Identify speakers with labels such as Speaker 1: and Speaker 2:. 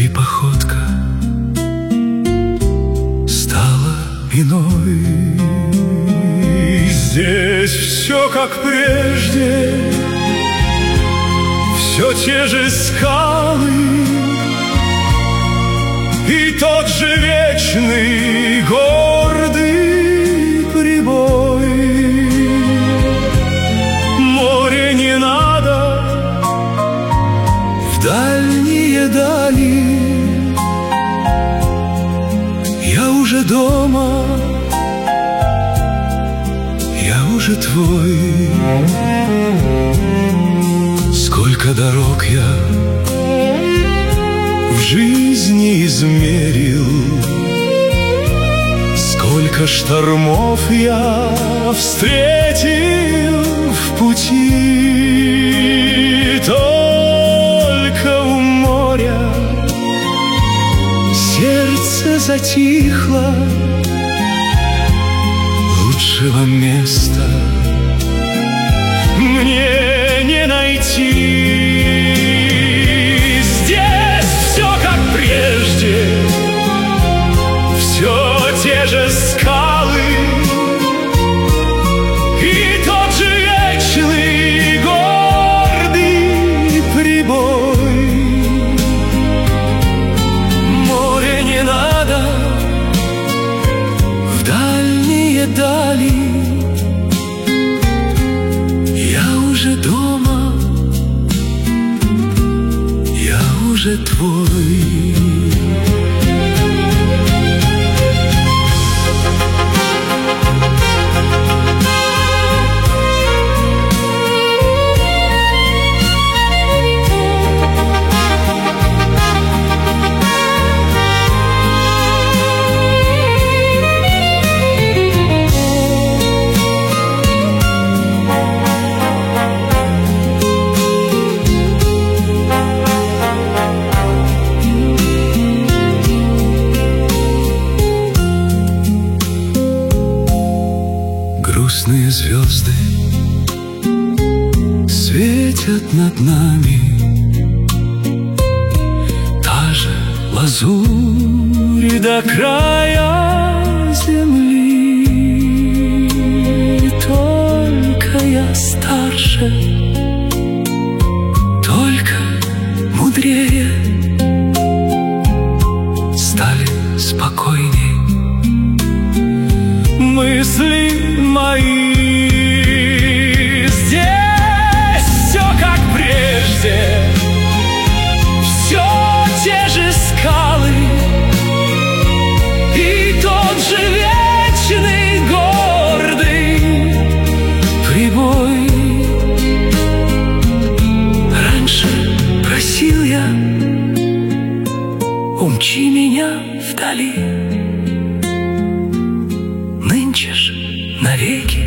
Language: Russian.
Speaker 1: И походка стала иной. Здесь все как прежде, все те же скалы и тот же вечный гордый прибой. Море не надо, в дальние дали. Я уже дома, я уже твой. Сколько дорог я в жизни измерил, сколько штормов я встретил в пути. Только у моря сердце затихло, лучшего места мне не найти. Здесь все как прежде, все те же скалы и тот же вечный гордый прибой. Море не надо, в дальние дали. Я уже дома, я уже твой. Грустные звезды светят над нами, та же лазурь до края земли. Только я старше, только мудрее, стали спокойней мысли мои. Здесь все как прежде, все те же скалы и тот же вечный гордый прибой. Раньше просил я, умчи меня вдали, нынче ж навеки